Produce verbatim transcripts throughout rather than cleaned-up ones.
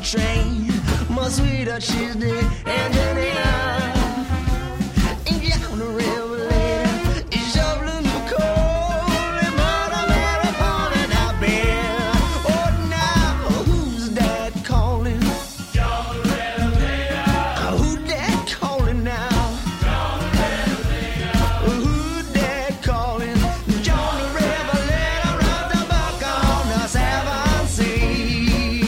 train, my sweetheart, she's the engineer. And on the revelator, it's shoveling the coal, and what a merry morning I've been. Oh, now, who's that calling? John the Revelator. Uh, who that calling now? John the Revelator. Uh, who that calling? John the Revelator, round the buck on the seven seas.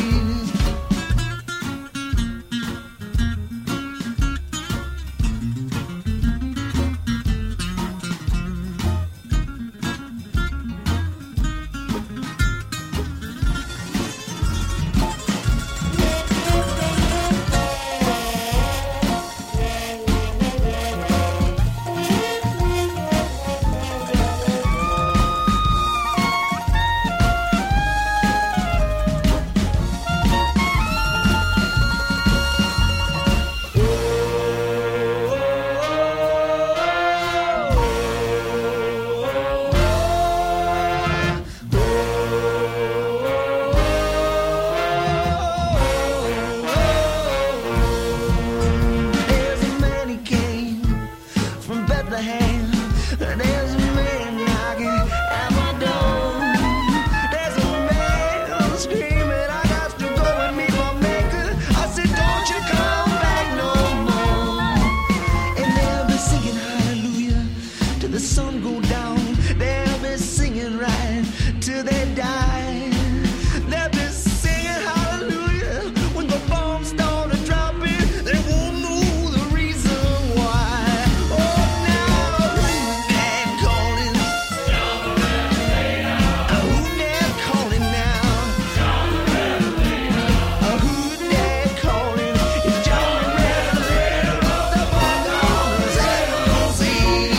There's a man, he came from Bethlehem. There's a man knocking at my door. There's a man screaming, I got to go and meet my maker. I said, don't you come back no more. And they'll be singing hallelujah till the sun go down. They'll be singing right till they die. They'll be singing hallelujah when the bombs start to dropping. They won't know the reason why. Oh, now who's that calling? John the Revelator. Uh, who that calling now? John the Revelator. Uh, who that calling? It's John the Revelator of the book on the seven seas.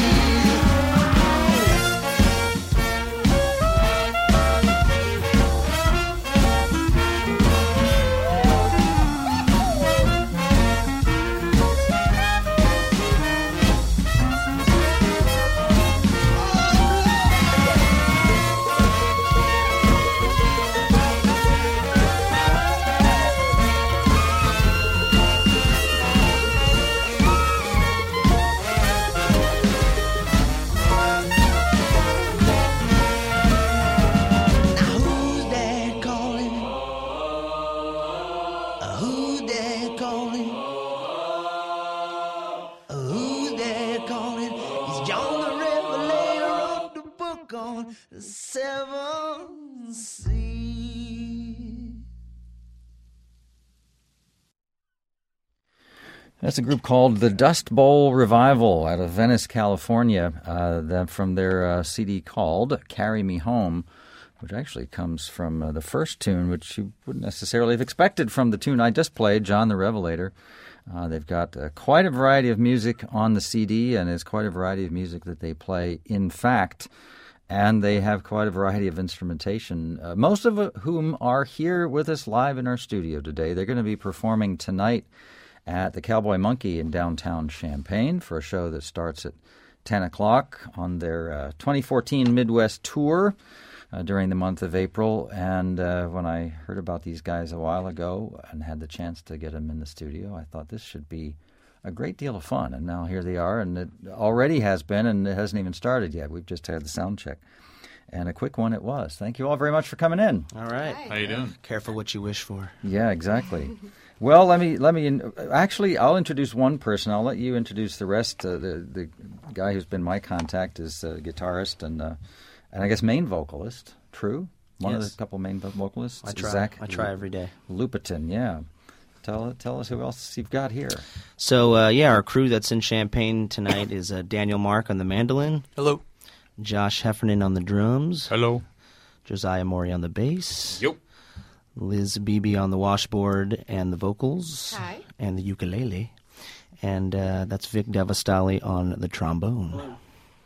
Now who's that calling? Uh, who's that calling? Uh, who's that calling? It's John the Revelator of the book on the seven seas. That's a group called the Dust Bowl Revival out of Venice, California, uh, that from their uh, C D called Carry Me Home, which actually comes from uh, the first tune, which you wouldn't necessarily have expected from the tune I just played, John the Revelator. Uh, they've got uh, quite a variety of music on the C D, and there's quite a variety of music that they play, in fact, and they have quite a variety of instrumentation, uh, most of whom are here with us live in our studio today. They're going to be performing tonight at the Cowboy Monkey in downtown Champaign for a show that starts at ten o'clock on their uh, twenty fourteen Midwest tour uh, during the month of April. And uh, when I heard about these guys a while ago and had the chance to get them in the studio, I thought this should be a great deal of fun. And now here they are, and it already has been, and it hasn't even started yet. We've just had the sound check. And a quick one it was. Thank you all very much for coming in. All right. How you doing? Careful what you wish for. Yeah, exactly. Well, let me let me actually I'll introduce one person. I'll let you introduce the rest. Uh, the the guy who's been my contact is a guitarist and uh, and I guess main vocalist. True, one Yes. of the couple main vo- vocalists. I try. Zach I try every day. Lupiton. Yeah. Tell tell us who else you've got here. So, uh, yeah, our crew that's in Champaign tonight is uh, Daniel Mark on the mandolin. Hello. Josh Heffernan on the drums. Hello. Josiah Maury on the bass. Yep. Liz Beebe on the washboard and the vocals. Hi. And the ukulele. And uh, that's Vic Devastali on the trombone.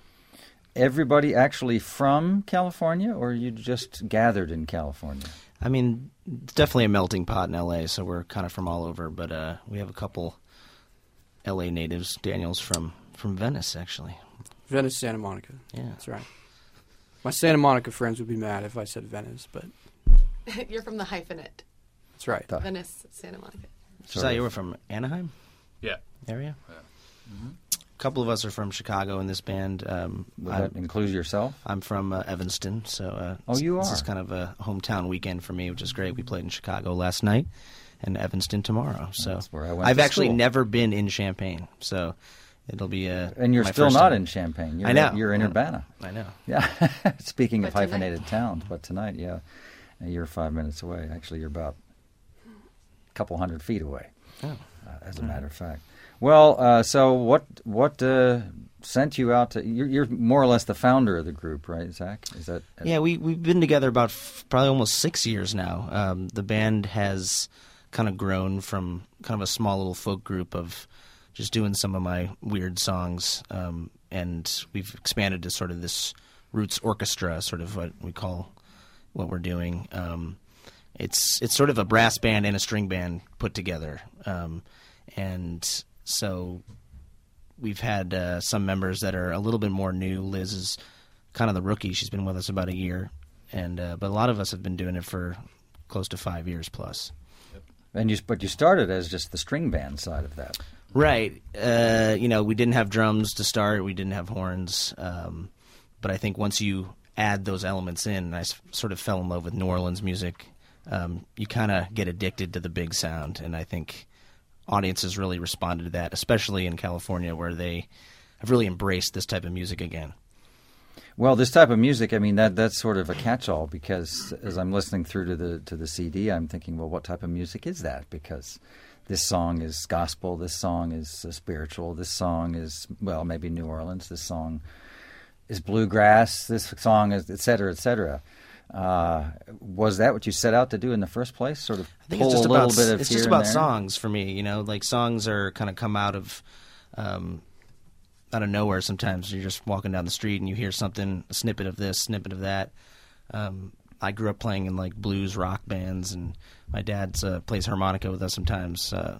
Everybody actually from California, or you just gathered in California? I mean, it's definitely a melting pot in L A, so we're kind of from all over. But uh, we have a couple L A natives. Daniel's from, from Venice, actually. Venice, Santa Monica. Yeah. That's right. My Santa Monica friends would be mad if I said Venice, but You're from the hyphenate. That's right. The- Venice, Santa Monica. So you were from Anaheim Yeah. area? Yeah. A couple of us are from Chicago in this band. Um, Would I'm, that include yourself? I'm from uh, Evanston, so uh, Oh, you This are? is kind of a hometown weekend for me, which is great. We played in Chicago last night and Evanston tomorrove. So That's where I went I've to actually school. never been in Champaign, so it'll be a. And you're my still first not time. in Champaign. You're I know. You're in Yeah. Urbana. I know. Yeah. Speaking of But tonight- hyphenated towns, but tonight, yeah, you're five minutes away. Actually, you're about a couple hundred feet away, Oh. uh, as a matter of fact. Well, uh, so what what uh, sent you out to? You're, you're more or less the founder of the group, right, Zach? Is that? Yeah, we we've been together about f- probably almost six years now. Um, the band has kind of grown from kind of a small little folk group of just doing some of my weird songs, um, and we've expanded to sort of this roots orchestra, sort of what we call what we're doing. Um, it's it's sort of a brass band and a string band put together, um, and so we've had uh, some members that are a little bit more new. Liz is kind of the rookie. She's been with us about a year, and uh, but a lot of us have been doing it for close to five years plus. And you, but you started as just the string band side of that. Right. Uh, you know, we didn't have drums to start. We didn't have horns. Um, but I think once you add those elements in, and I s- sort of fell in love with New Orleans music, um, you kind of get addicted to the big sound. And I think audiences really responded to that, especially in California, where they have really embraced this type of music again. Well, this type of music, I mean, that that's sort of a catch-all, because as I'm listening through to the to the C D, I'm thinking, well, what type of music is that? Because this song is gospel, this song is uh, spiritual, this song is, well, maybe New Orleans, this song is bluegrass, this song is, et cetera, et cetera. Uh, was that what you set out to do in the first place? Sort of I think pull it's just a little about bit of it's here just and about there? songs for me. You know, like songs are kind of come out of um, out of nowhere. Sometimes you're just walking down the street and you hear something, a snippet of this, snippet of that. Um, I grew up playing in like blues rock bands, and my dad uh, plays harmonica with us sometimes. Uh,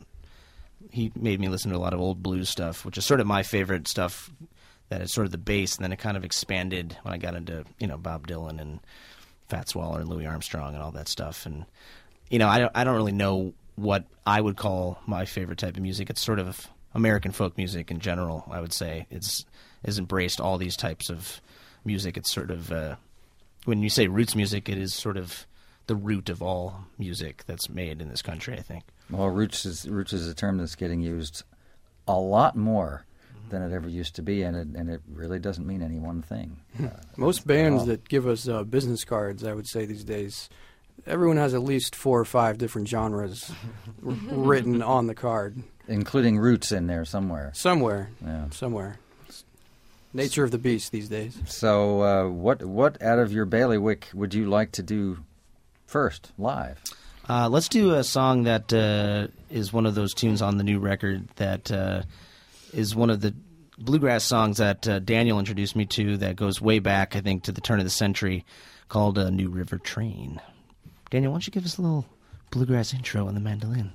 he made me listen to a lot of old blues stuff, which is sort of my favorite stuff. That is sort of the bass, and then it kind of expanded when I got into you know Bob Dylan and Fats Waller and Louis Armstrong and all that stuff. And you know, I don't, I don't really know what I would call my favorite type of music. It's sort of American folk music in general. I would say it's has embraced all these types of music. It's sort of uh, when you say roots music, it is sort of the root of all music that's made in this country, I think. Well, roots is roots is a term that's getting used a lot more than it ever used to be, and it and it really doesn't mean any one thing. Uh, Most bands that give us uh, business cards, I would say these days, everyone has at least four or five different genres r- written on the card. including roots in there somewhere. Somewhere. Yeah. Somewhere. Nature of the beast these days. So, uh, what what out of your bailiwick would you like to do first, live? Uh, let's do a song that uh, is one of those tunes on the new record that uh, is one of the bluegrass songs that uh, Daniel introduced me to that goes way back, I think, to the turn of the century, called uh, New River Train. Daniel, why don't you give us a little bluegrass intro on the mandolin?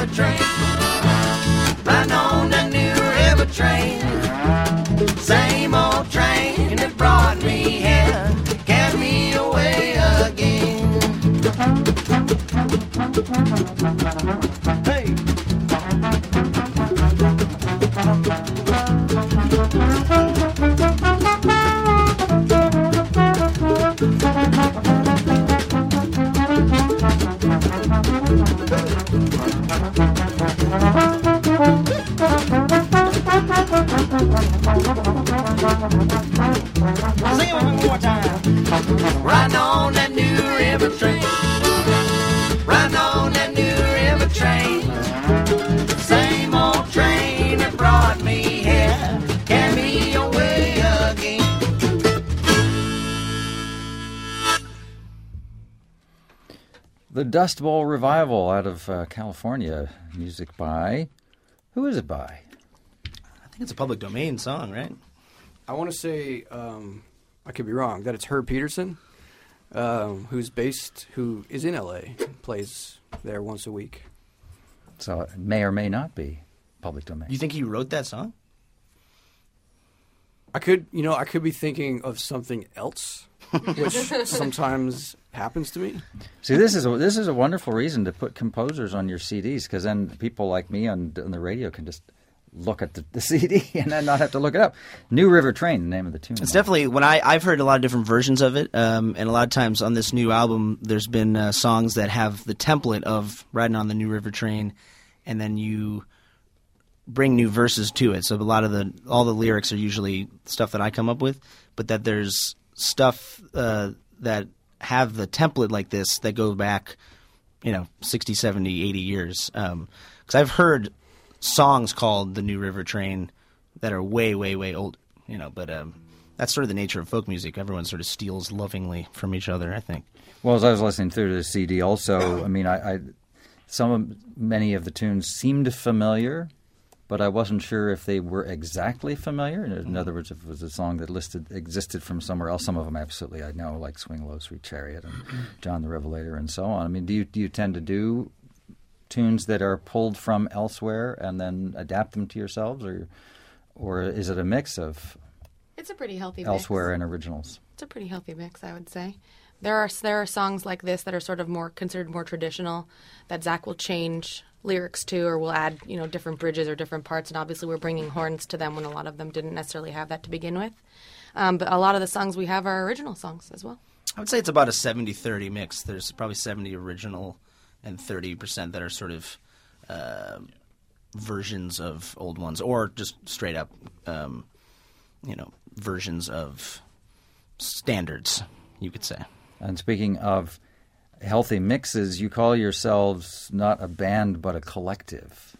river train. Riding on that new river train. Same old train that brought me here, carried me away again. Hey! Sing it one more time. Riding on that new river train. Riding on that new river train. Same old train that brought me here, carried me away again. The Dust Bowl Revival out of uh, California. Music by... Who is it by? I think it's a public domain song, right? I want to say, um, I could be wrong, that it's Herb Peterson, um, who's based, who is in L A, plays there once a week. So it may or may not be public domain. You think he wrote that song? I could, you know, I could be thinking of something else, which sometimes happens to me. See, this is a, this is a wonderful reason to put composers on your C Ds, because then people like me on, on the radio can just look at the, the C D and then not have to look it up. New River Train, the name of the tune. It's definitely, when I, I've heard a lot of different versions of it, um, and a lot of times on this new album, there's been uh, songs that have the template of Riding on the New River Train, and then you bring new verses to it. So a lot of the, all the lyrics are usually stuff that I come up with, but that there's stuff uh, that have the template like this that go back, you know, sixty, seventy, eighty years. Um, 'cause I've heard songs called The New River Train that are way, way, way old, you know, but um, that's sort of the nature of folk music. Everyone sort of steals lovingly from each other, I think. Well, as I was listening through the C D also, I mean, I, I some of, many of the tunes seemed familiar, but I wasn't sure if they were exactly familiar. In, in other words, if it was a song that listed existed from somewhere else. Some of them absolutely I know, like Swing Low, Sweet Chariot, and John the Revelator, and so on. I mean, do you do you tend to do tunes that are pulled from elsewhere and then adapt them to yourselves, or or is it a mix of It's a pretty healthy elsewhere mix. and originals? It's a pretty healthy mix, I would say. There are there are songs like this that are sort of more considered more traditional that Zach will change lyrics to, or will add, you know, different bridges or different parts, and obviously we're bringing horns to them when a lot of them didn't necessarily have that to begin with. Um, but a lot of the songs we have are original songs as well. I would say it's about a seventy thirty mix. There's probably seventy original and thirty percent that are sort of uh, versions of old ones, or just straight up, um, you know, versions of standards, you could say. And speaking of healthy mixes, you call yourselves not a band but a collective.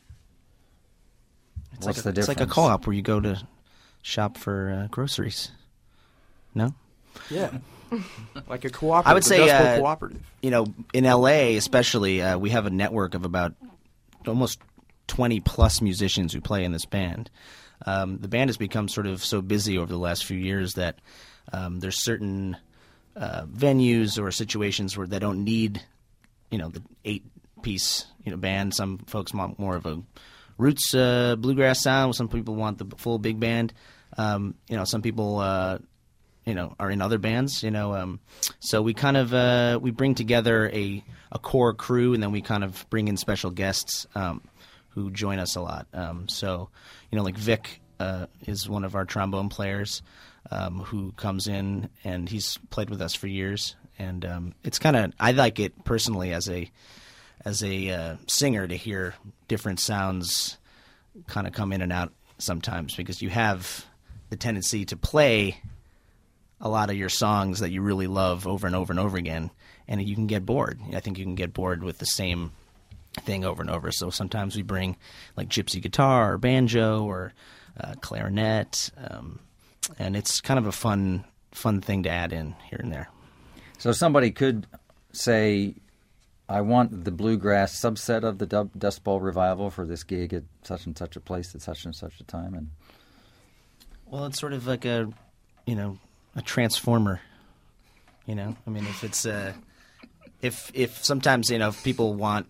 It's What's like a, the difference? It's like a co-op where you go to shop for uh, groceries. No? Yeah. Like a cooperative. I would say, a Dust Bowl uh, cooperative. You know, in L A especially, uh, we have a network of about almost twenty plus musicians who play in this band. Um, the band has become sort of so busy over the last few years that um, there's certain uh, venues or situations where they don't need, you know, the eight-piece, you know, band. Some folks want more of a roots uh, bluegrass sound. Some people want the full big band. Um, you know, some people, uh, you know, are in other bands. You know, um, so we kind of uh, we bring together a a core crew, and then we kind of bring in special guests um, who join us a lot. Um, so, you know, like Vic uh, is one of our trombone players um, who comes in, and he's played with us for years. And um, it's kind of, I like it personally as a as a uh, singer to hear different sounds kind of come in and out sometimes, because you have the tendency to play a lot of your songs that you really love over and over and over again, and you can get bored. I think you can get bored with the same thing over and over. So sometimes we bring like gypsy guitar or banjo or uh, clarinet, um, and it's kind of a fun fun thing to add in here and there. So somebody could say, I want the bluegrass subset of the Dub- Dust Bowl Revival for this gig at such and such a place at such and such a time. And well, it's sort of like a, you know, a transformer. You know, I mean, if it's uh, if if sometimes, you know, if people want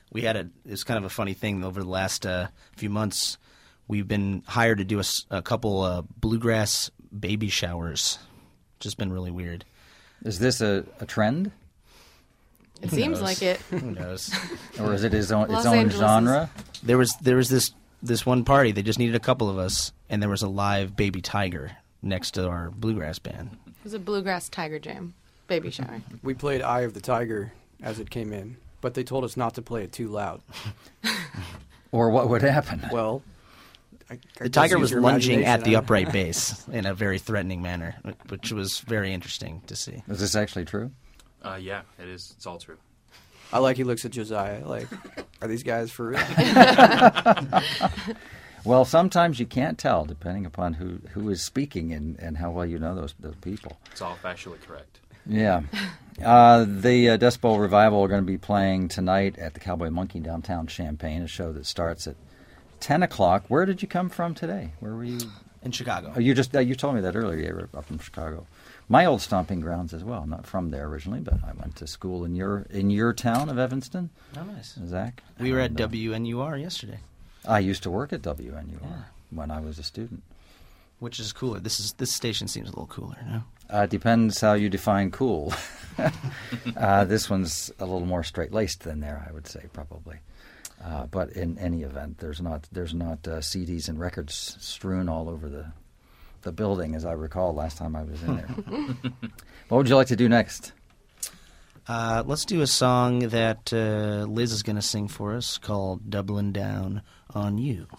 we had a it's kind of a funny thing over the last uh, few months. We've been hired to do a, s- a couple uh, bluegrass baby showers. Just been really weird. Is this a, a trend, It seems knows? like it. Who knows? or is it his own, its Los own Angeles is- genre? There was there was this this one party. They just needed a couple of us, and there was a live baby tiger next to our bluegrass band. It was a bluegrass tiger jam, baby shower. We played Eye of the Tiger as it came in, but they told us not to play it too loud. Or what would happen? Well, I, I The guess tiger use was your lunging at the imagination. upright bass in a very threatening manner, which was very interesting to see. Is this actually true? Uh, yeah, it is. It's all true. I like he looks at Josiah like, are these guys for real? Well, sometimes you can't tell, depending upon who, who is speaking and, and how well you know those, those people. It's all factually correct. Yeah. Uh, the uh, Dust Bowl Revival are going to be playing tonight at the Cowboy Monkey downtown Champaign, a show that starts at ten o'clock. Where did you come from today? Where were you? In Chicago. Oh, you just uh, you told me that earlier. You were up from Chicago. My old stomping grounds as well. Not from there originally, but I went to school in your in your town of Evanston. Oh, nice. Zach? We were at And, uh, W N U R yesterday, I used to work at W N U R Yeah. when I was a student. which is cooler. This is this station seems a little cooler now. Uh, depends how you define cool. uh, this one's a little more straight-laced than there, I would say, probably. Uh, but in any event, there's not there's not uh, C Ds and records strewn all over the the building, as I recall last time I was in there. What would you like to do next? Uh, let's do a song that uh, Liz is going to sing for us called "Doubling Down on You."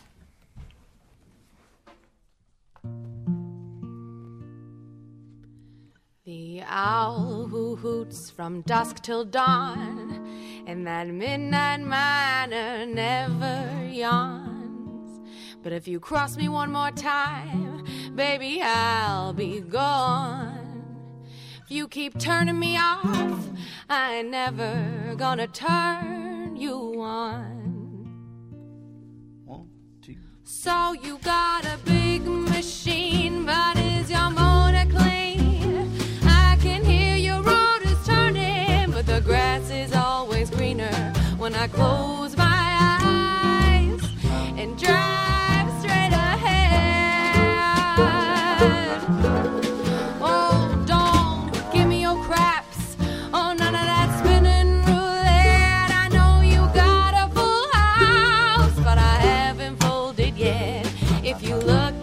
The owl who hoots from dusk till dawn, and that midnight miner never yawns. But if you cross me one more time, baby, I'll be gone. If you keep turning me off, I ain't never gonna turn you on. One, two. So you got a big machine, but is your motor clean? I can hear your rotors turning, but the grass is always greener when I close my eyes and drive straight ahead. Oh, don't give me your craps. Oh, none of that spinning roulette. I know you got a full house, but I haven't folded yet. If you look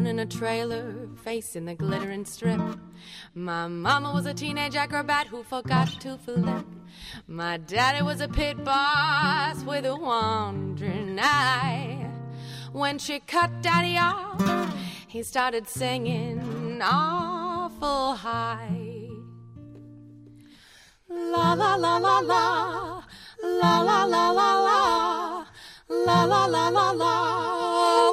in a trailer, facing the glittering strip. My mama was a teenage acrobat who forgot to flip. My daddy was a pit boss with a wandering eye. When she cut daddy off, he started singing awful high. La la la la la, la la la la la, la la la la la.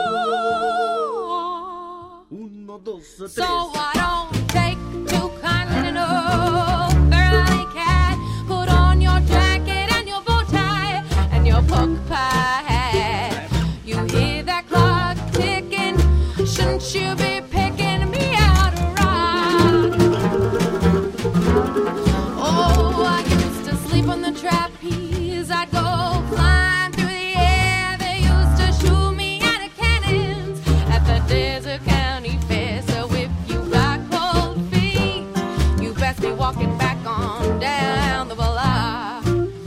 So I don't take too kindly to no girly cat. Put on your jacket and your bow tie and your pork pie hat. You hear that clock ticking? Shouldn't you be picking me out a rock? Oh, I used to sleep on the trapeze. I'd go flying through the air. They used to shoot me out of cannons at the Desert County Fair. So if you got cold feet, you best be walking back on down the block.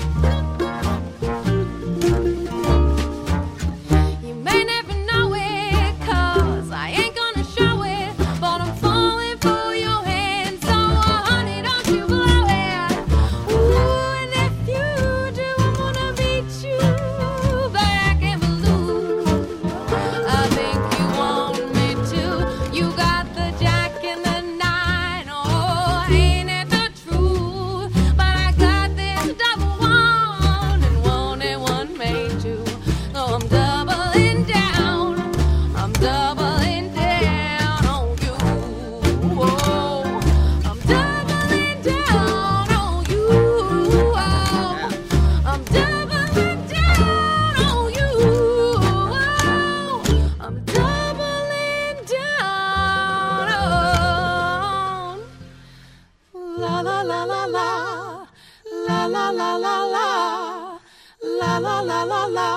You may never know it, 'cause I ain't gonna show it, but I'm falling for your hand. So honey, don't you blow it. Ooh, and if you do, I'm gonna beat you back in blue. I think you want me to. You got the jack and the nine. Oh, ain't it the truth? But I got this double one, and one and one made two. So I'm doubling down. I'm doubling down on you. Oh, I'm doubling down on you. Oh, I'm doubling down on you. Oh, I'm doubling down on. La la la la la, la la la la la, la la la la la.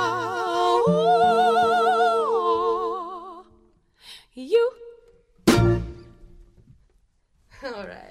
Ooh, you. All right.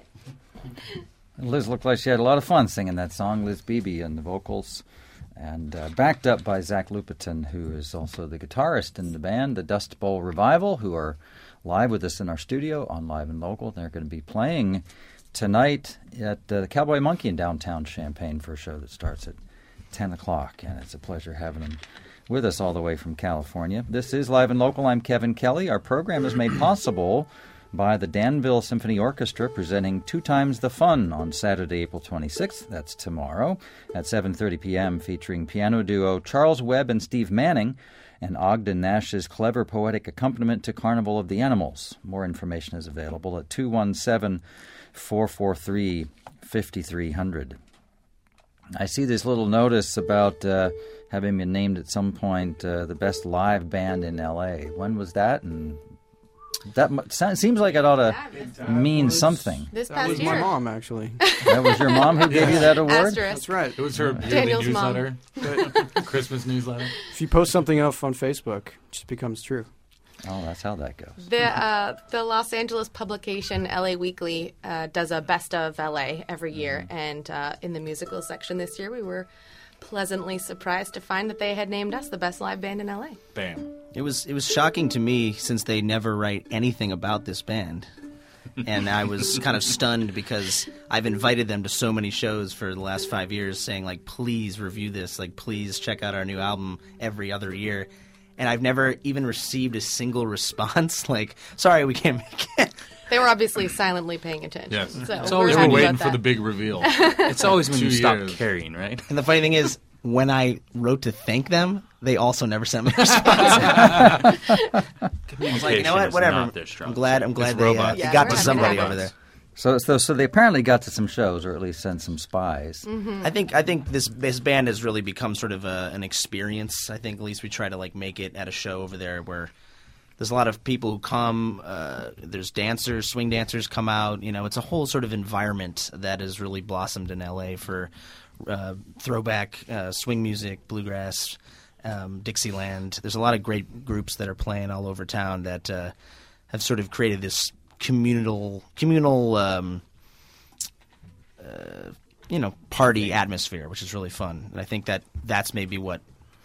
Liz looked like she had a lot of fun singing that song, Liz Beebe on the vocals, and uh, backed up by Zach Lupetin, who is also the guitarist in the band, the Dust Bowl Revival, who are live with us in our studio on Live and Local. They're going to be playing tonight at uh, the Cowboy Monkey in downtown Champaign for a show that starts at ten o'clock, and it's a pleasure having them with us all the way from California. This is Live and Local. I'm Kevin Kelly. Our program is made possible by the Danville Symphony Orchestra, presenting Two Times the Fun on Saturday, April twenty-sixth. That's tomorrow at seven thirty p.m., featuring piano duo Charles Webb and Steve Manning and Ogden Nash's clever poetic accompaniment to Carnival of the Animals. More information is available at two one seven, four four three, five three zero zero. I see this little notice about uh, having been named at some point uh, the best live band in L A. When was that? And that mu- sounds- seems like it ought to mean something. This That past was year. my mom, actually. That was your mom who gave you that award? Asterisk. That's right. It was her yearly Daniel's mom. newsletter, Christmas newsletter. If you post something up on Facebook, it just becomes true. Oh, that's how that goes. The uh, the Los Angeles publication L A Weekly uh, does a best of L A every year, and uh, in the musical section this year, we were pleasantly surprised to find that they had named us the best live band in L A. Bam. It was it was shocking to me, since they never write anything about this band. And I was kind of stunned because I've invited them to so many shows for the last five years saying, like, please review this, like, please check out our new album every other year. And I've never even received a single response, like, sorry, we can't make it. They were obviously silently paying attention. Yes. So It's we're always They happy were waiting about for the that. big reveal. It's always when Two you stop years. caring, right? And the funny thing is, when I wrote to thank them, they also never sent me a response. I was like, you know what, whatever. I'm glad, I'm glad It's they, uh, robots. they Yeah, got we're to happy to somebody have over it. there. So, so, so they apparently got to some shows, or at least sent some spies. I think I think this this band has really become sort of a, an experience. I think at least we try to like make it at a show over there where there's a lot of people who come. Uh, there's dancers, swing dancers come out. You know, it's a whole sort of environment that has really blossomed in L A for uh, throwback uh, swing music, bluegrass, um, Dixieland. There's a lot of great groups that are playing all over town that uh, have sort of created this communal communal um, uh, you know party atmosphere, which is really fun. And I think that that's maybe what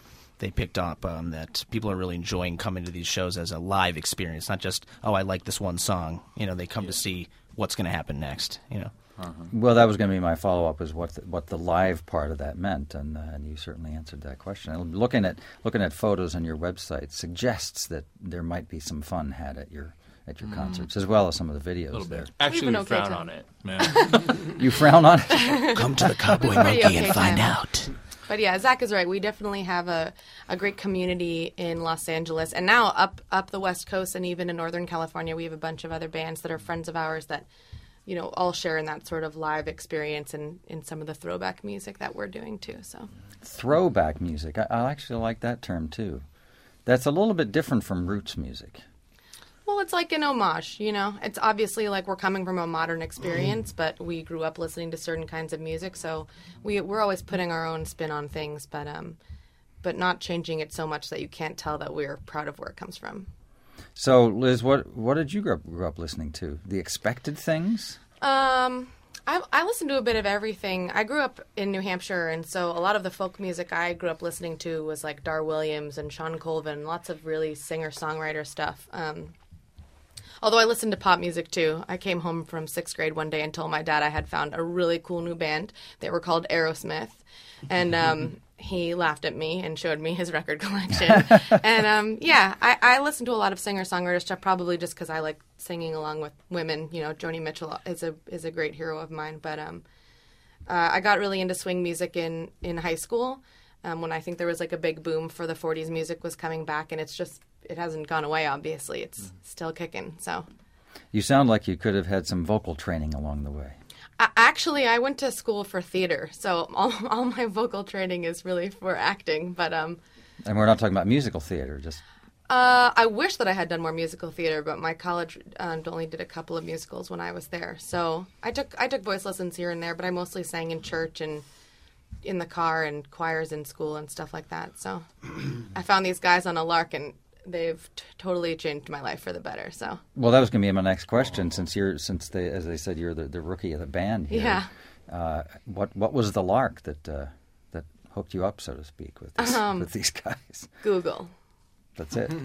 they picked up um, that people are really enjoying coming to these shows as a live experience, not just, oh, I like this one song. You know, they come to see what's going to happen next, you know. Uh-huh. Well, that was going to be my follow-up, is what the, what the live part of that meant, and, uh, and you certainly answered that question. And looking at looking at photos on your website suggests that there might be some fun had at your at your mm. concerts, as well as some of the videos a little there. bit. Actually, we okay frown time. on it. Man. You frown on it? Come to the Cowboy Monkey okay and find time. out. But yeah, Zach is right. We definitely have a, a great community in Los Angeles. And now up up the West Coast and even in Northern California, we have a bunch of other bands that are friends of ours that, you know, all share in that sort of live experience and in some of the throwback music that we're doing too. So throwback music. I, I actually like that term too. That's a little bit different from roots music. Well, it's like an homage, you know. It's obviously like we're coming from a modern experience, but we grew up listening to certain kinds of music, so we we're always putting our own spin on things, but um, but not changing it so much that you can't tell that we're proud of where it comes from. So, Liz, what what did you grow up, grow up listening to? The Expected Things? Um, I I listened to a bit of everything. I grew up in New Hampshire, and so a lot of the folk music I grew up listening to was like Dar Williams and Sean Colvin, lots of really singer-songwriter stuff. Um, Although I listened to pop music, too. I came home from sixth grade one day and told my dad I had found a really cool new band. They were called Aerosmith. And um, he laughed at me and showed me his record collection. and, um, yeah, I, I listened to a lot of singer-songwriter stuff, probably just because I like singing along with women. You know, Joni Mitchell is a is a great hero of mine. But um, uh, I got really into swing music in, in high school um, when I think there was like a big boom for the forties music was coming back, and it's just... It hasn't gone away, obviously. It's still kicking, so. You sound like you could have had some vocal training along the way. Uh, actually, I went to school for theater, so all, all my vocal training is really for acting, but... um. And we're not talking about musical theater, just... Uh, I wish that I had done more musical theater, but my college uh, only did a couple of musicals when I was there. So I took I took voice lessons here and there, but I mostly sang in church and in the car and choirs in school and stuff like that. So I found these guys on a lark, and they've t- totally changed my life for the better. So. Well, that was going to be my next question. Since you're, since they, as they said, you're the, the rookie of the band here. Yeah. Uh, what what was the lark that uh, that hooked you up, so to speak, with this, Um, with these guys? Google. That's it.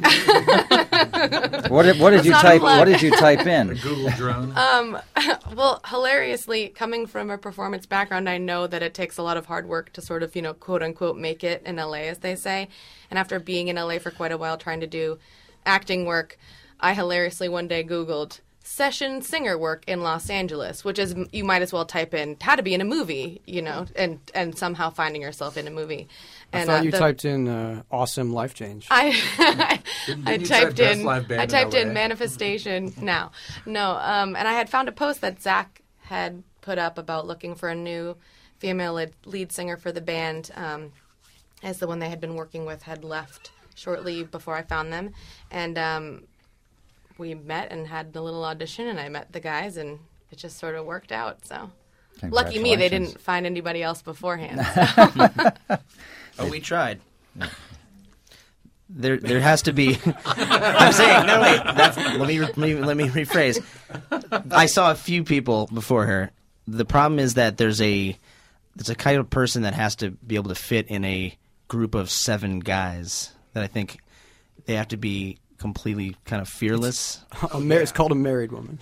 what did what did you not a type? plug. What did you type in? Google drone. Um, well, hilariously, coming from a performance background, I know that it takes a lot of hard work to sort of, you know, quote unquote, make it in L A, as they say. And after being in L A for quite a while trying to do acting work, I hilariously one day Googled session singer work in Los Angeles, which is, you might as well type in how to be in a movie, you know, and, and somehow finding yourself in a movie. I And, thought uh, you the- typed in uh, awesome life change. I Didn't I you typed type Best in Live Band I in typed in L A? manifestation now. No, um, and I had found a post that Zach had put up about looking for a new female lead, lead singer for the band, um, as the one they had been working with had left shortly before I found them, and um, we met and had a little audition, and I met the guys, and it just sort of worked out. So lucky me, they didn't find anybody else beforehand. So. Oh, we tried. There, there has to be. I'm saying no. Wait, that's, let me let me let me rephrase. I saw a few people before her. The problem is that there's a there's a kind of person that has to be able to fit in a group of seven guys. That I think they have to be completely kind of fearless. A mar- It's called a married woman.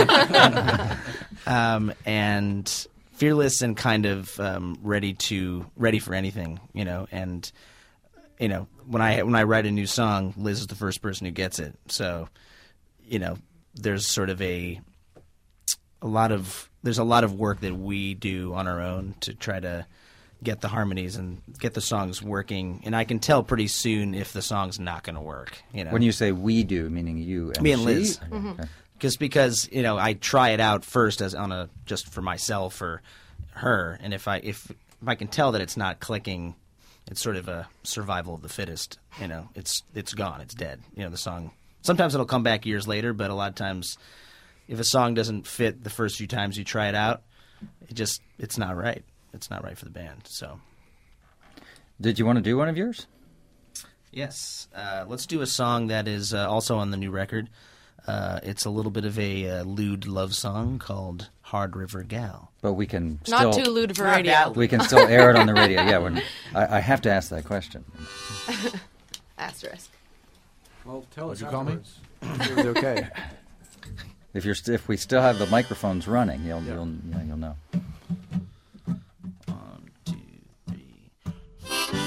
um, and fearless and kind of um, ready to ready for anything, you know. And you know, when I when I write a new song, Liz is the first person who gets it. So, you know, there's sort of a a lot of there's a lot of work that we do on our own to try to get the harmonies and get the songs working. And I can tell pretty soon if the song's not going to work. You know, When you say we do, meaning you and Me and she? Liz. Okay. Just because, you know, I try it out first as on a just for myself or her, and if I if if I can tell that it's not clicking, it's sort of a survival of the fittest. You know, it's it's gone, it's dead. You know, the song. Sometimes it'll come back years later, but a lot of times, if a song doesn't fit the first few times you try it out, it just it's not right. It's not right for the band. So, Did you want to do one of yours? yes, uh, let's do a song that is uh, also on the new record. Uh, it's a little bit of a uh, lewd love song called Hard River Gal. But we can Not still too lewd for Not radio. that we can still air it on the radio. Yeah, when, I, I have to ask that question. Asterisk. Well, tell us What'd you call me? afterwards. It was okay. If you're st- if we still have the microphones running, you'll you'll yeah, you'll know. One, two, three.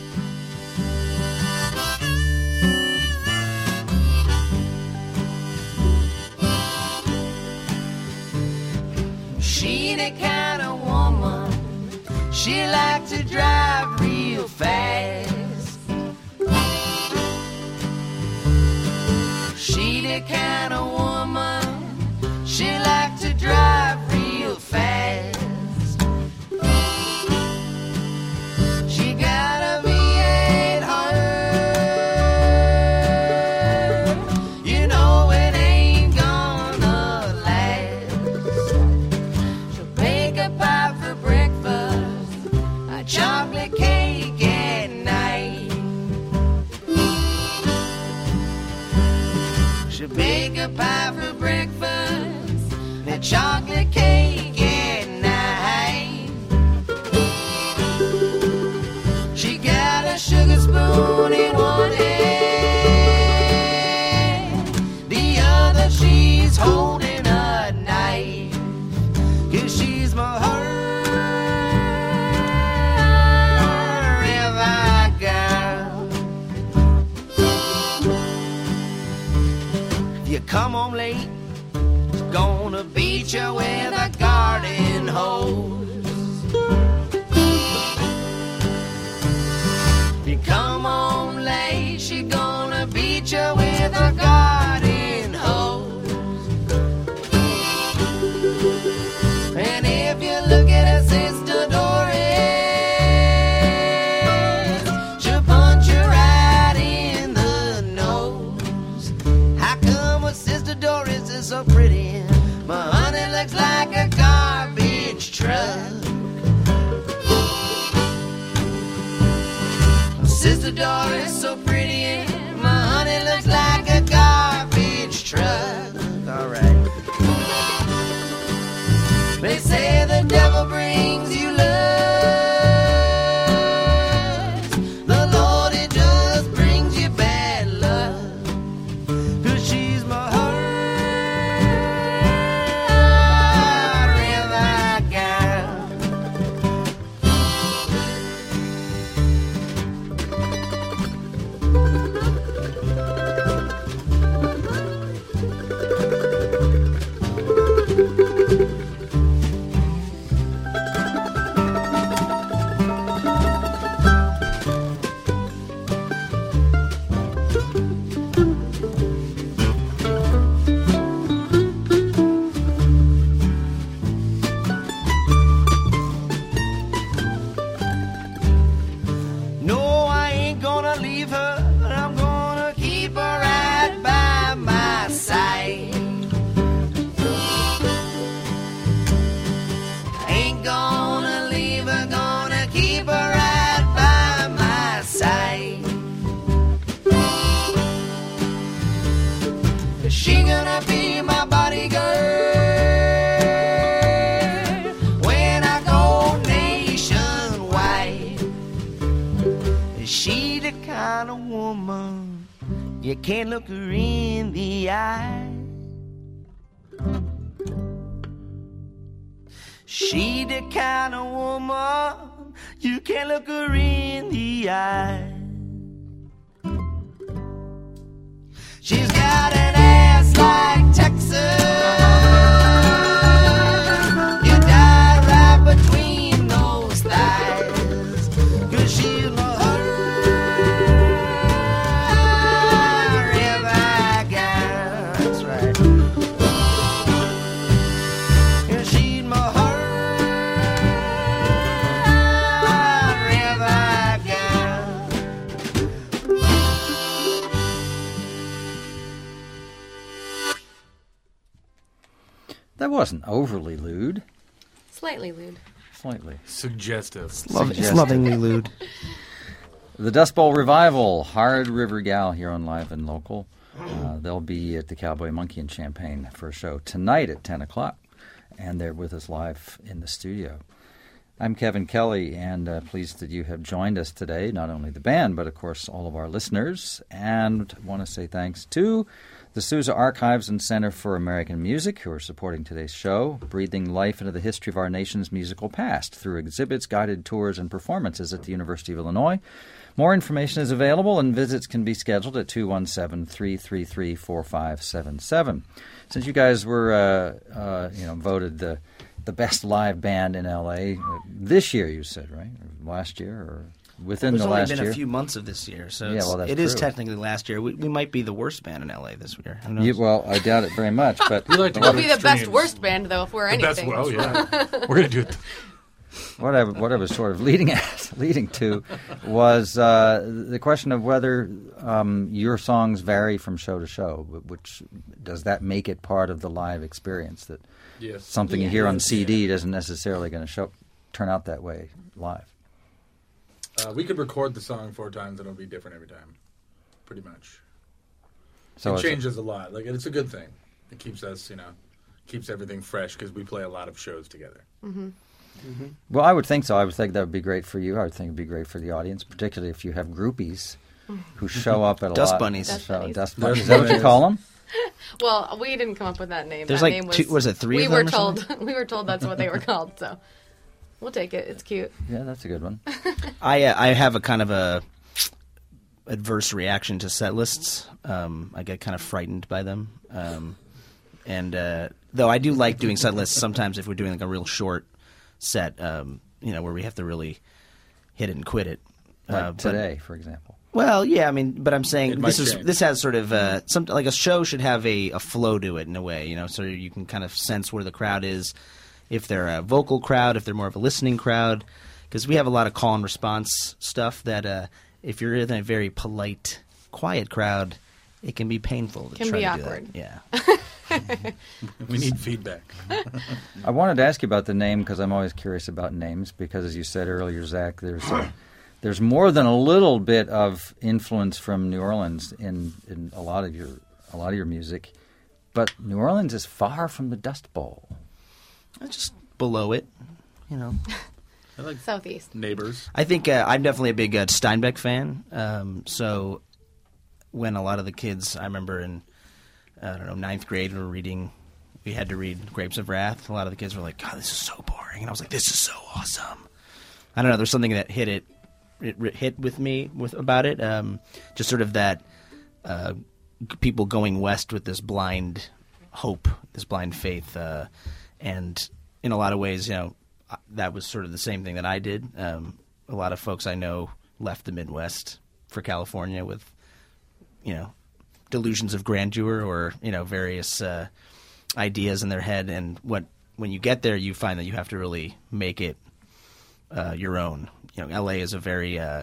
She the kind of woman, she like to drive real fast. She the kind of woman, she like to drive real fast. She got a V eight her, you know it ain't gonna last. She'll bake a pie for breakfast, a chocolate cake at night. She'll bake a pie for breakfast, a chocolate cake at night. She got a sugar spoon in one hand, the other she's holding a knife. 'Cause she's my river girl. If you come home late, she's gonna beat you with a garden hose. If you come home late, she's gonna beat you with a garden hose. And if you look at her sister Doris, she'll punch you right in the nose. How come her sister Doris is so pretty? My honey looks like a garbage truck. Sister Doris so pretty, my honey looks like a garbage truck. All right. They say the devil brings you love. The Lord, he just brings you bad luck. 'Cause she's my heart river girl. No, I ain't gonna leave her, but I'm gonna keep her right by my side. I ain't gonna leave her, gonna keep her right by my side. 'Cause she gonna be my bodyguard when I go nationwide. She the kind of woman you can't look her in the eye. She the kind of woman you can't look her in the eye. She's got an ass like Texas. You die right between those thighs. 'Cause she's my river girl. That's right. 'Cause she's my river girl. That wasn't overly lewd. Slightly lewd. Slightly. Suggestive. Lov- it's Suggestive. lovingly lewd. The Dust Bowl Revival, Hard River Gal here on Live and Local. Uh, they'll be at the Cowboy Monkey in Champaign for a show tonight at ten o'clock. and they're with us live in the studio. I'm Kevin Kelly, and uh, pleased that you have joined us today, not only the band, but of course all of our listeners, and want to say thanks to the Sousa Archives and Center for American Music, who are supporting today's show, breathing life into the history of our nation's musical past through exhibits, guided tours, and performances at the University of Illinois. More information is available, and visits can be scheduled at two one seven, three three three, four five seven seven. Since you guys were, uh, uh, you know, voted the the best live band in L A this year, you said, right? Or last year, or within There's the only last been year? a few months of this year, so Yeah, it's, well, that's it is true. technically last year. We, we might be the worst band in L A this year. Who knows? Yeah, well, I doubt it very much, but We like to We'll go be to the best extremes. worst band, though, if we're The best, anything. oh yeah, we're gonna do it. what I, what I was sort of leading at, leading to was uh, the question of whether um, your songs vary from show to show, which does that make it part of the live experience, that Yes. something you hear on Yes. C D doesn't necessarily going to show turn out that way live? Uh, we could record the song four times and it'll be different every time, pretty much. So it it's- changes a lot. Like it's a good thing. It keeps us, you know, keeps everything fresh because we play a lot of shows together. Well, I would think so. I would think that would be great for you. I would think it would be great for the audience, particularly if you have groupies who show up at a Dust lot. bunnies. Dust Show- bunnies. Dust bunnies. Is that what you call them? Well, we didn't come up with that name. There's that like name was, two- was it three We of were them or told. We were told that's what they were called. So we'll take it. It's cute. Yeah, that's a good one. I uh, I have a kind of a adverse reaction to set lists. Um, I get kind of frightened by them. Um, and uh, though I do like doing set lists sometimes if we're doing like a real short set, um, you know, where we have to really hit it and quit it. Like Uh, but- today, for example. Well, yeah, I mean, but I'm saying It might this is change. this has sort of uh, some like a show should have a, a flow to it in a way, you know, so you can kind of sense where the crowd is, if they're a vocal crowd, if they're more of a listening crowd, because we have a lot of call and response stuff that uh, if you're in a very polite, quiet crowd, it can be painful to Can try be to awkward. do that. Yeah. We need feedback. I wanted to ask you about the name because I'm always curious about names because, as you said earlier, Zach, there's a, there's more than a little bit of influence from New Orleans in, in a lot of your a lot of your music, but New Orleans is far from the Dust Bowl. Just below it, you know. I like Southeast. neighbors. I think uh, I'm definitely a big uh, Steinbeck fan. Um, so when a lot of the kids, I remember in I don't know ninth grade, we were reading. We had to read Grapes of Wrath. A lot of the kids were like, "God, this is so boring," and I was like, "This is so awesome." I don't know. There's something that hit it, it it hit with me with about it. Um, just sort of that uh, g- people going west with this blind hope, this blind faith, uh, and in a lot of ways, you know, uh, that was sort of the same thing that I did. Um, a lot of folks I know left the Midwest for California with, you know, delusions of grandeur or, you know, various uh, ideas in their head. And what when you get there, you find that you have to really make it uh, your own. You know, L A is a very uh,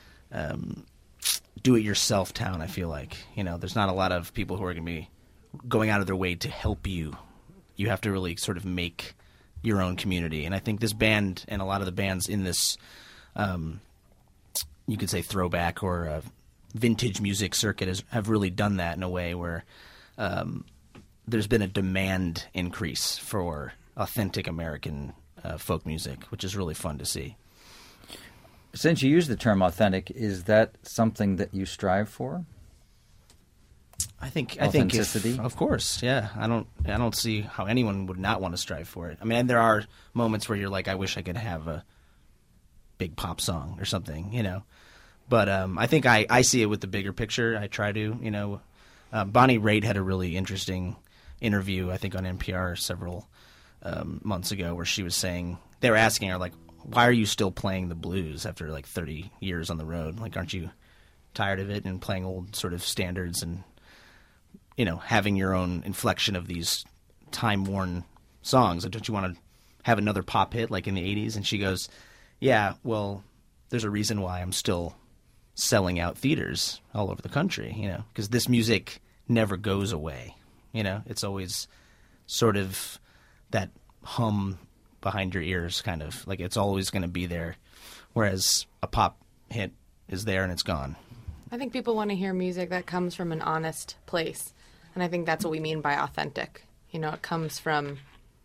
um, do-it-yourself town, I feel like. You know, there's not a lot of people who are going to be going out of their way to help you. You have to really sort of make your own community. And I think this band and a lot of the bands in this, um, you could say throwback or uh, vintage music circuit has, have really done that in a way where um, there's been a demand increase for authentic American uh, folk music, which is really fun to see. Since you use the term authentic, is that something that you strive for? I think I think if, Authenticity? of course, yeah. I don't I don't see how anyone would not want to strive for it. I mean, there are moments where you're like, I wish I could have a big pop song or something, you know. But um, I think I, I see it with the bigger picture. I try to, you know. Uh, Bonnie Raitt had a really interesting interview, I think, on N P R several um, months ago, where she was saying they were asking her like, why are you still playing the blues after like thirty years on the road? Like, aren't you tired of it and playing old sort of standards and, you know, having your own inflection of these time-worn songs? Like, don't you want to have another pop hit like in the eighties? And she goes, yeah, well, there's a reason why I'm still selling out theaters all over the country, you know, because this music never goes away. You know, it's always sort of that hum behind your ears, kind of like it's always going to be there, whereas a pop hit is there and it's gone. I think people want to hear music that comes from an honest place. And I think that's what we mean by authentic. You know, it comes from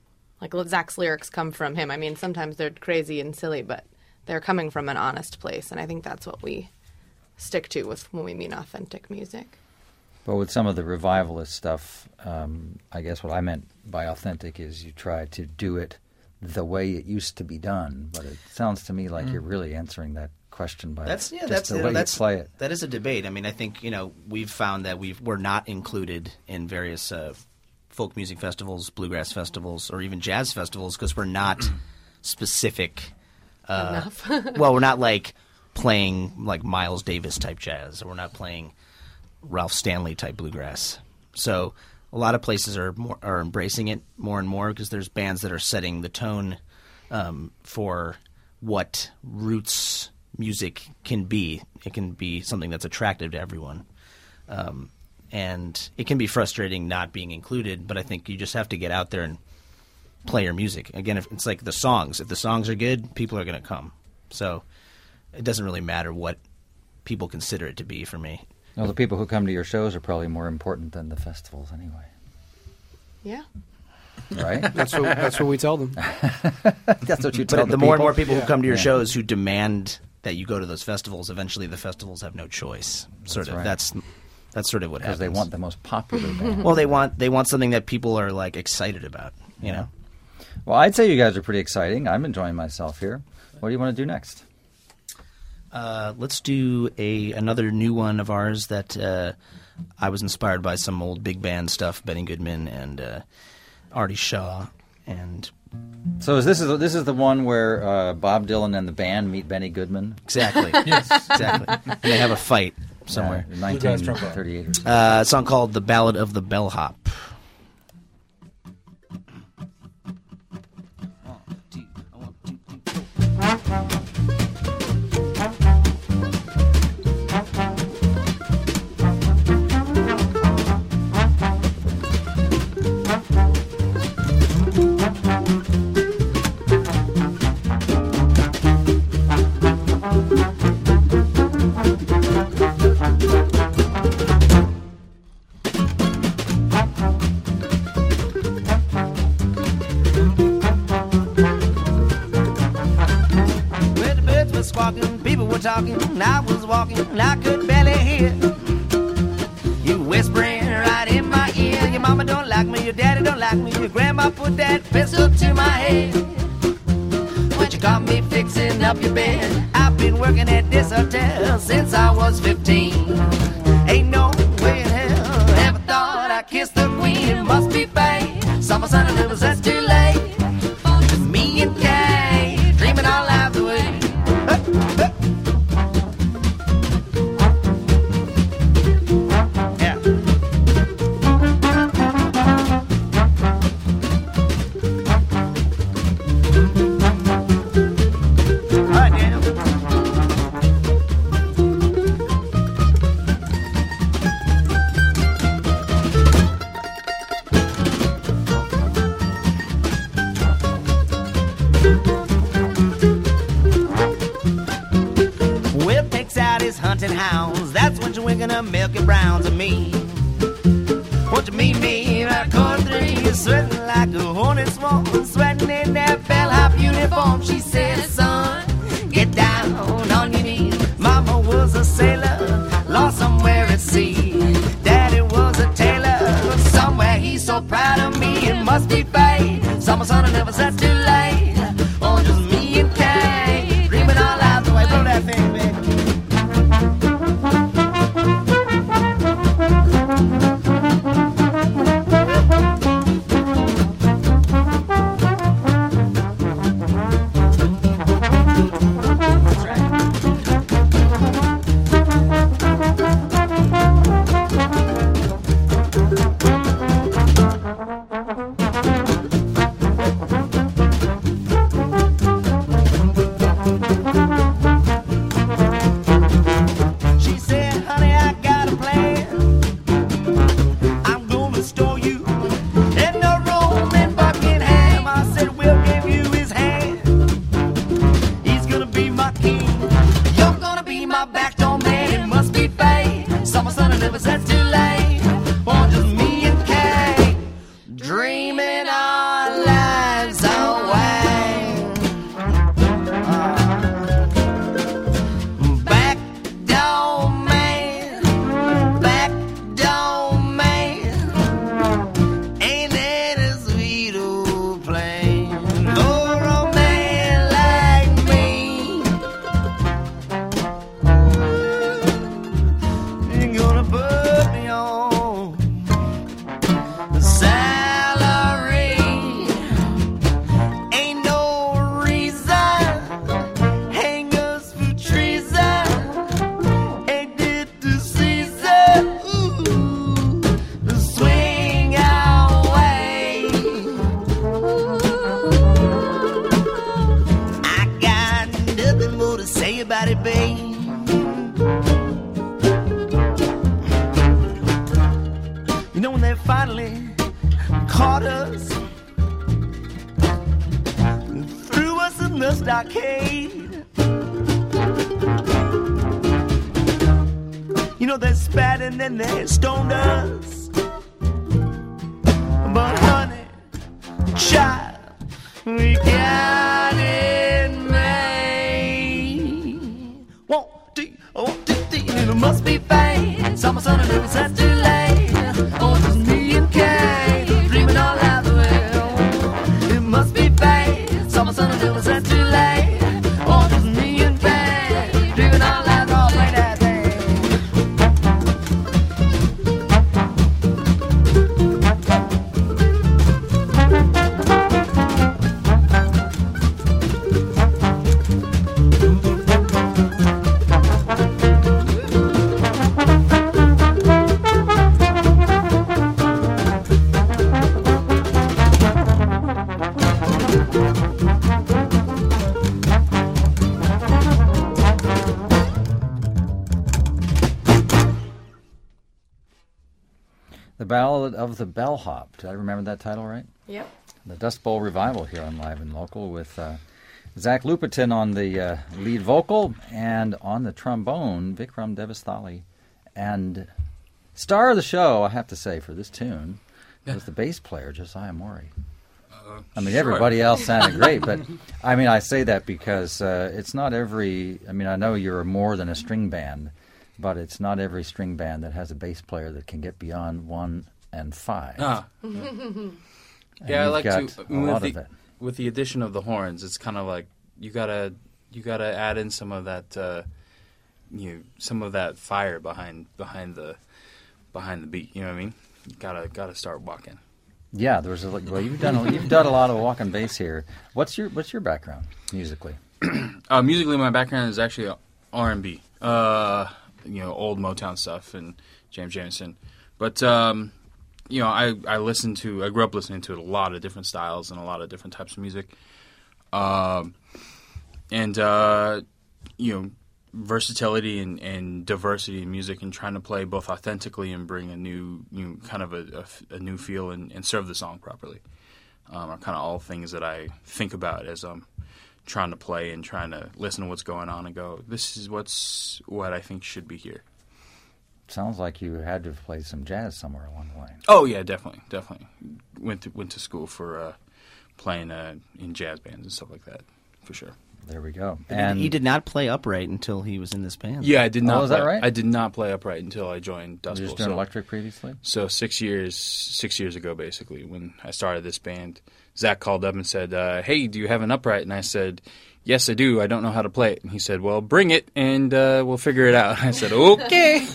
like Zach's lyrics come from him. I mean, sometimes they're crazy and silly, but they're coming from an honest place, and I think that's what we stick to with when we mean authentic music. But with some of the revivalist stuff, um, I guess what I meant by authentic is you try to do it the way it used to be done. But it sounds to me like you're really answering that question by That's yeah, just that's the you way know, that's you play it. that is a debate. I mean, I think you know we've found that we've we're not included in various uh, folk music festivals, bluegrass festivals, or even jazz festivals because we're not specific. Uh, Enough. Well, we're not like playing like Miles Davis type jazz, or we're not playing Ralph Stanley type bluegrass. So a lot of places are more, are embracing it more and more because there's bands that are setting the tone um, for what roots music can be. It can be something that's attractive to everyone. Um, and it can be frustrating not being included, but I think you just have to get out there and play your music. Again, if it's like the songs. If the songs are good, people are going to come. So it doesn't really matter what people consider it to be for me. Well, the people who come to your shows are probably more important than the festivals anyway. Yeah. Right? That's what that's what we tell them. That's what you tell But the the more and people. more people Yeah. who come to your Yeah. shows who demand that you go to those festivals, eventually the festivals have no choice. Sort of. right. That's that's sort of what Because happens. they want the most popular band. Well, they want they want something that people are like excited about. You know. Well, I'd say you guys are pretty exciting. I'm enjoying myself here. What do you want to do next? Uh, let's do a another new one of ours that uh, I was inspired by some old big band stuff, Benny Goodman and uh, Artie Shaw, and So is this is this is the one where uh, Bob Dylan and the band meet Benny Goodman? exactly, Yes. exactly, and they have a fight somewhere. Yeah, in nineteen thirty-eight. or something. Uh, a song called "The Ballad of the Bellhop." Where the birds were squawking, people were talking, I was walking, I could barely hear you whispering right in my ear. Your mama don't like me, your daddy don't like me, your grandma put that pistol to my head. When you caught me fixing up your bed, I've been working at this hotel since I was fifteen. Ain't no way in hell ever thought I kissed the queen. It must be fate. Summer sun and it was that's too late. Just me and Kay, dreaming our lives away. Yeah. All right, Daniel. Will takes out his hunting hounds. That's when you're winking up Milky Browns of me. Won't you meet me in our core three? You're sweating like a hornet swarm, sweating in that bellhop uniform. She said, son, get down on your knees. Mama was a sailor, lost somewhere at sea. Daddy was a tailor, somewhere he's so proud of me. It must be fate. Summer sun never set too late. Oh, just me and Kay, dreaming all out the way. Blow that thing, baby. That's right. about it, babe. You know when they finally caught us, threw us in the stockade. You know they spat and then they stoned us. But honey, child, we got it made. One, two, one, two, three, and it must be fate. Summer sun and it was set too late. Oh, just me and Kay, dreaming all out the way. It must be fate. Summer sun and it was set too late. Oh, just me and Kay, dreaming all out the way. That day. The Ballad of the Bellhop. Did I remember that title right? Yep. The Dust Bowl Revival here on Live and Local with uh, Zach Lupetin on the uh, lead vocal and on the trombone, Vikram Devasthali. And star of the show, I have to say, for this tune was the bass player, Josiah Maury. Uh, I mean, sure. everybody else sounded great, but I mean, I say that because uh, it's not every, I mean, I know you're more than a string band, but it's not every string band that has a bass player that can get beyond one and five. Ah. And Yeah, I you've like got to a with lot the, of it. with the addition of the horns. It's kind of like you gotta you gotta add in some of that uh, you know, some of that fire behind behind the behind the beat. You know what I mean? You gotta gotta start walking. Yeah, there was a well. You've done a, you've done a lot of walking bass here. What's your what's your background musically? Uh, musically, my background is actually R and B. Uh, you know, old Motown stuff and James Jamerson. But um, you know, I I listened to I grew up listening to a lot of different styles and a lot of different types of music. Um, and uh, you know, versatility and, and diversity in music and trying to play both authentically and bring a new, new kind of a, a, a new feel and, and serve the song properly um, are kind of all things that I think about as I'm trying to play and trying to listen to what's going on and go, this is what's what I think should be here. Sounds like you had to have played some jazz somewhere along the line. Oh yeah, definitely, definitely. Went to went to school for uh, playing uh, in jazz bands and stuff like that, for sure. There we go. And And he did not play upright until he was in this band. Yeah, I did not. Oh, is that play, right? I did not play upright until I joined Dust you Bowl. just doing So, electric previously? so six years, six years ago, basically, when I started this band, Zach called up and said, uh, "Hey, do you have an upright?" And I said, "Yes, I do. I don't know how to play it." And he said, "Well, bring it, and uh, we'll figure it out." I said, "Okay."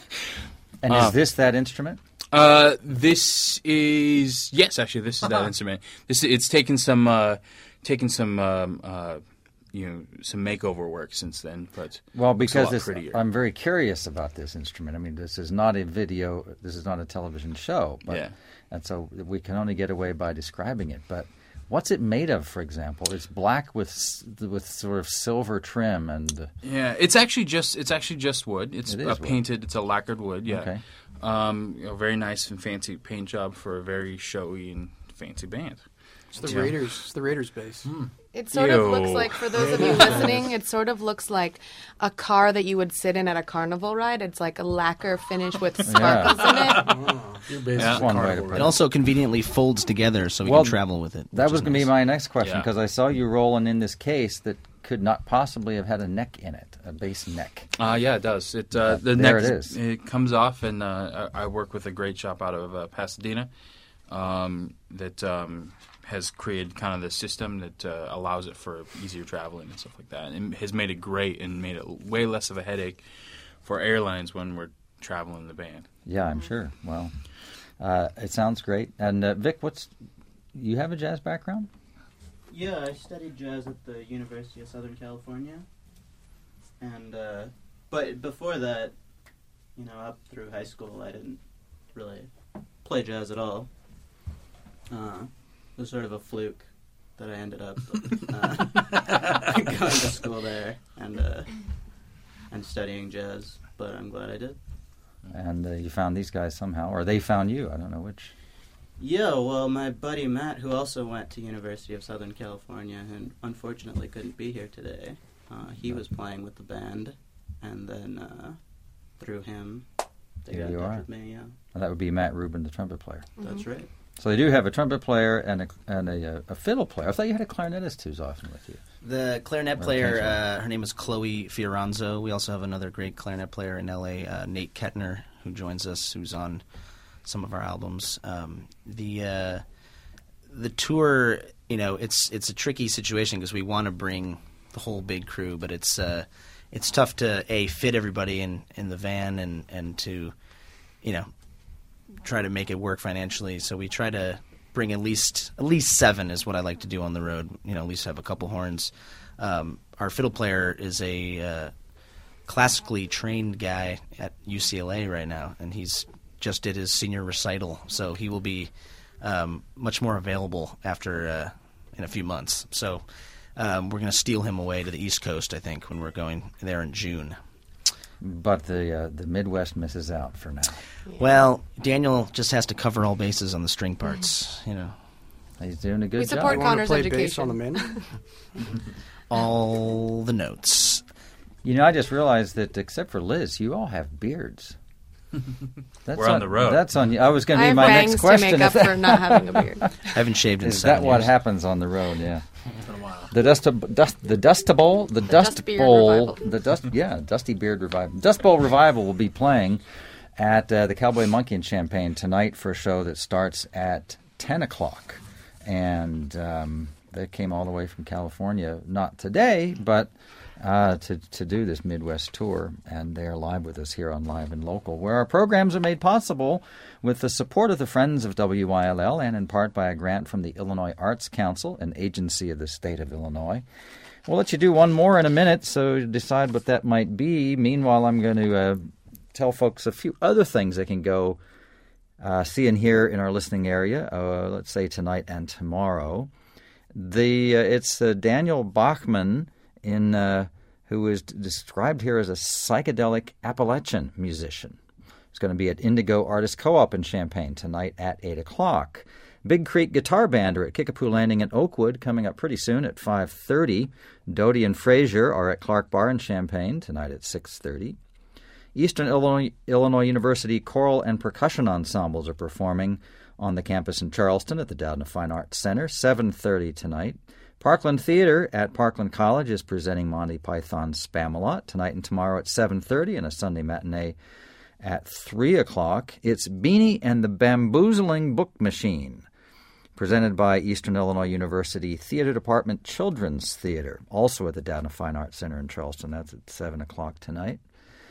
And Uh, is this that instrument? Uh, this is yes, actually, this is that instrument. This it's taken some, uh, taken some, um, uh, you know, some makeover work since then. But Well, looks a because lot this, prettier. I'm very curious about this instrument. I mean, this is not a video. This is not a television show. But, Yeah. And so we can only get away by describing it. But what's it made of, for example? It's black with s- with sort of silver trim and. Yeah, it's actually just it's actually just wood. It's It is uh, wood. painted. It's a lacquered wood. Yeah. Okay. Um, you know, very nice and fancy paint job for a very showy and fancy band. It's the Yeah. Raiders. It's the Raiders base. It sort of looks Ew. like, for those of you listening, it sort of looks like a car that you would sit in at a carnival ride. It's like a lacquer finish with sparkles in it. Your base Yeah. is a One way to carnival, put right? It also conveniently folds together so we Well, can travel with it. That which was is going to be nice. my next question Yeah. because I saw you rolling in this case that could not possibly have had a neck in it, a bass neck. Uh, yeah, it does. It uh, the There neck it is. It comes off, and uh, I I work with a great shop out of uh, Pasadena um, that um, has created kind of the system that uh, allows it for easier traveling and stuff like that, and has made it great and made it way less of a headache for airlines when we're traveling the band. Yeah, I'm sure. Well, uh, it sounds great. And uh, Vic, what's you have a jazz background? Yeah, I studied jazz at the University of Southern California, and uh, but before that, you know, up through high school, I didn't really play jazz at all. Uh, it was sort of a fluke that I ended up uh, going to school there, and uh, and studying jazz, but I'm glad I did. And uh, you found these guys somehow, or they found you. I don't know which. Yeah, well, my buddy Matt, who also went to University of Southern California and unfortunately couldn't be here today, uh, he was playing with the band, and then uh, through him, they There got in you touch are. with me, yeah. Well, that would be Matt Rubin, the trumpet player. That's right. So they do have a trumpet player and a and a, uh, a fiddle player. I thought you had a clarinetist who's often with you. The clarinet Or player, occasionally. uh, her name is Chloe Fioranzo. We also have another great clarinet player in L A, uh, Nate Kettner, who joins us, who's on some of our albums. Um, the uh, the tour, you know, it's it's a tricky situation because we want to bring the whole big crew, but it's uh, it's tough to a fit everybody in, in the van and, and to, you know, try to make it work financially. So we try to bring at least at least seven is what I like to do on the road. You know, at least have a couple horns. Um, our fiddle player is a uh, classically trained guy at U C L A right now, and he's just did his senior recital, so he will be um, much more available after uh, in a few months. So um, we're going to steal him away to the East Coast, I think, when we're going there in June. But the uh, the Midwest misses out for now. Well, Daniel just has to cover all bases on the string parts, you know. He's doing a good We job. support You want to Connor's play education. bass on the men? All the notes. You know, I just realized that except for Liz, you all have beards. That's We're on the road. That's on you. I was going I to be have my bangs next question. to make up Is for not having a beard. I haven't shaved in Is seven that what years. happens on the road? Yeah. It's been a while. The dust, dust, the Dust Bowl, the, Dust Dust Beard Bowl, Revival. the Dust, yeah, Dusty Beard Revival. Dust Bowl Revival will be playing at uh, the Cowboy Monkey in Champaign tonight for a show that starts at ten o'clock, and um, they came all the way from California, not today, but uh, to to do this Midwest tour, and they are live with us here on Live and Local, where our programs are made possible with the support of the Friends of W Y L L and in part by a grant from the Illinois Arts Council, an agency of the state of Illinois. We'll let you do one more in a minute, so decide what that might be. Meanwhile, I'm going to uh, tell folks a few other things they can go uh, see and hear in our listening area, uh, let's say tonight and tomorrow. The uh, It's uh, Daniel Bachman, in uh, who is described here as a psychedelic Appalachian musician. It's going to be at Indigo Artist Co-op in Champaign tonight at eight o'clock. Big Creek Guitar Band are at Kickapoo Landing in Oakwood coming up pretty soon at five thirty. Doty and Frazier are at Clark Bar in Champaign tonight at six thirty. Eastern Illinois, Illinois University Choral and Percussion Ensembles are performing on the campus in Charleston at the Doudna Fine Arts Center, seven thirty tonight. Parkland Theater at Parkland College is presenting Monty Python's Spamalot tonight and tomorrow at seven thirty and a Sunday matinee at three o'clock. It's Beanie and the Bamboozling Book Machine, presented by Eastern Illinois University Theater Department Children's Theater, also at the Doudna Fine Arts Center in Charleston. That's at seven o'clock tonight.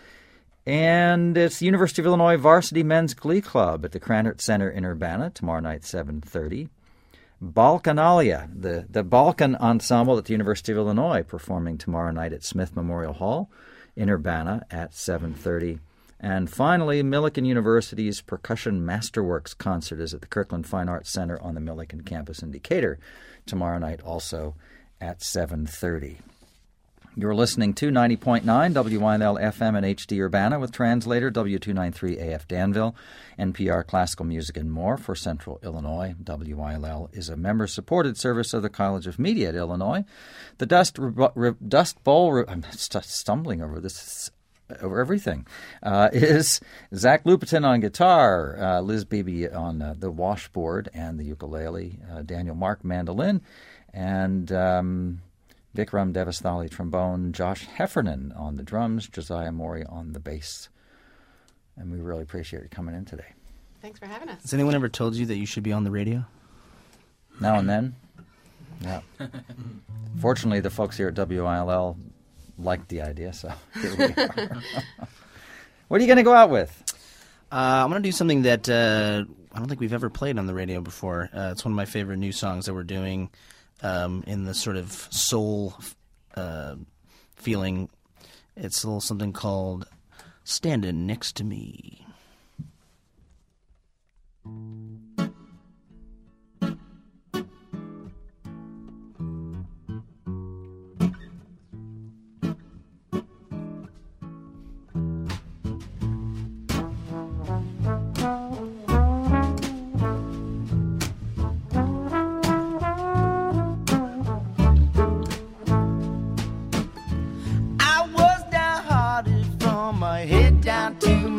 And it's the University of Illinois Varsity Men's Glee Club at the Krannert Center in Urbana tomorrow night, seven thirty. Balkanalia, the, the Balkan Ensemble at the University of Illinois, performing tomorrow night at Smith Memorial Hall in Urbana at seven thirty. And finally, Millikan University's Percussion Masterworks concert is at the Kirkland Fine Arts Center on the Millikan campus in Decatur tomorrow night, also at seven thirty. You're listening to ninety point nine W Y L L F M and H D Urbana with translator W two ninety-three A F Danville, N P R Classical Music and More for Central Illinois. W Y L L is a member-supported service of the College of Media at Illinois. The Dust, Re- Re- Dust Bowl, Re- I'm st- stumbling over this, over everything, uh, is Zach Lupitin on guitar, uh, Liz Beebe on uh, the washboard and the ukulele, uh, Daniel Mark mandolin, and Um, Vikram Devasthali trombone, Josh Heffernan on the drums, Josiah Mori on the bass. And we really appreciate you coming in today. Thanks for having us. Has anyone ever told you that you should be on the radio? Now and then. Yeah. Fortunately, the folks here at W I L L liked the idea, so here we are. What are you going to go out with? Uh, I'm going to do something that uh, I don't think we've ever played on the radio before. Uh, it's one of my favorite new songs that we're doing. Um, in the sort of soul uh, feeling. It's a little something called Standing Next to Me.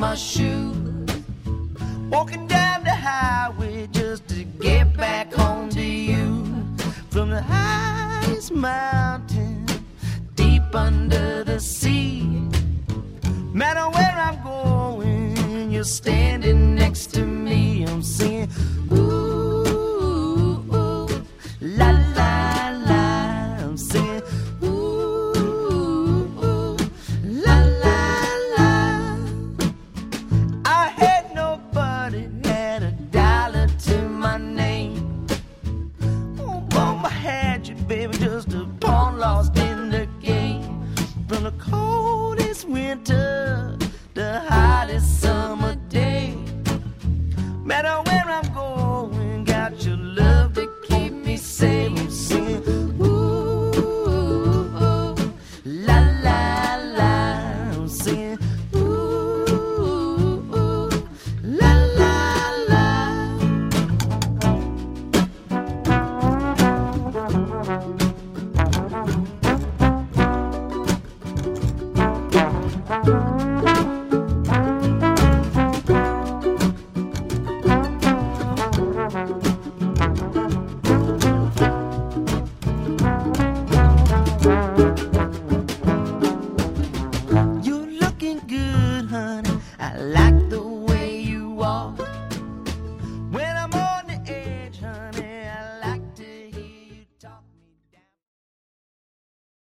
my shoes. Walking down the highway just to get back home to you. From the highest mountain, deep under the sea. Matter where I'm going, you're standing next to me. I'm singing